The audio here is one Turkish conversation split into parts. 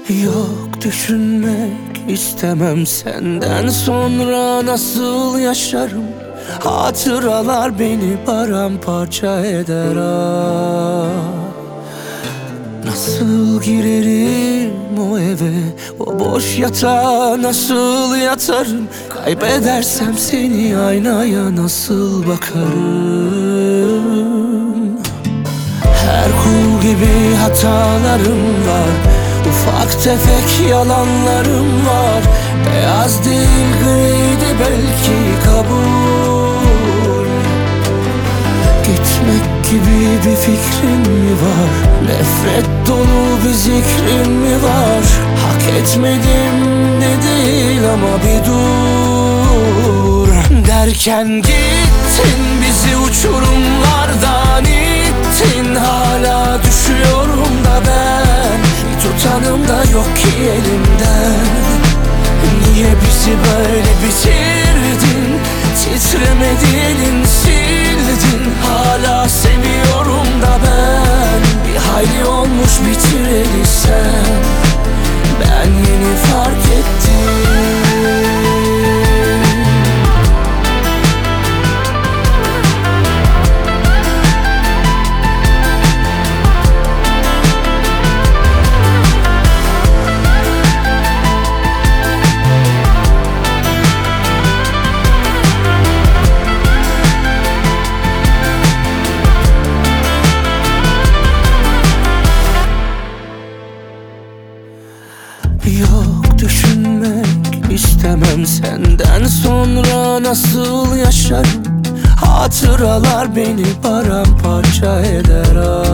Yok, düşünmek istemem senden sonra nasıl yaşarım. Hatıralar beni paramparça eder Nasıl girerim o eve, o boş yatağa nasıl yatarım. Kaybedersem seni aynaya nasıl bakarım. Her kul gibi hatalarım var, ufak tefek yalanlarım var. Beyaz değil griydi belki kabul. Gitmek gibi bir fikrim mi var? Nefret dolu bir zikrim mi var? Hak etmedim de değil ama bir dur. Derken gittin, bizi uçurumlardan ittin. Hala düşüyorum da ben, bir tutanım da yok ki elimden. Niye bizi böyle bitirdin? Titremedi elin, sildin. Hala seviyorum da ben, bir hayli olmuş bitireli sen. Ben yeni fark ettim. Yok, düşünmek istemem senden sonra nasıl yaşarım. Hatıralar beni paramparça eder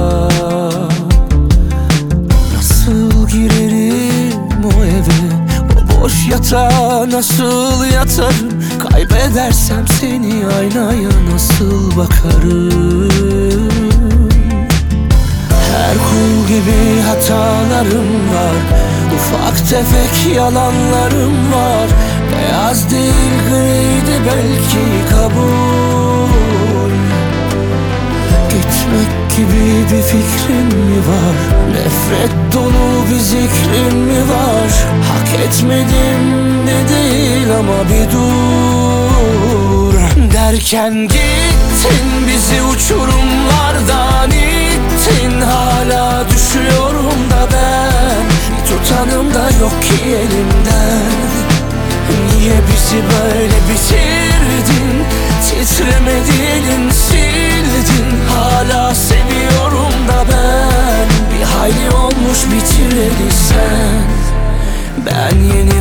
Nasıl girerim o eve, o boş yatağa nasıl yatarım. Kaybedersem seni aynaya nasıl bakarım. Her kul gibi hatalarım var, ufak tefek yalanlarım var. Beyaz değil griydi belki kabul. Gitmek gibi bir fikrim mi var? Nefret dolu bir zikrim mi var? Hak etmedim de değil ama bir dur. Derken gittin, bizi uçurumlardan ittin. Hala düşüyorum da ben, bir tutanım da yok ki elimden. Niye bizi böyle bitirdin? Titremedi elin, sildin. Hala seviyorum da ben, bir hayli olmuş bitireli sen. Ben yeni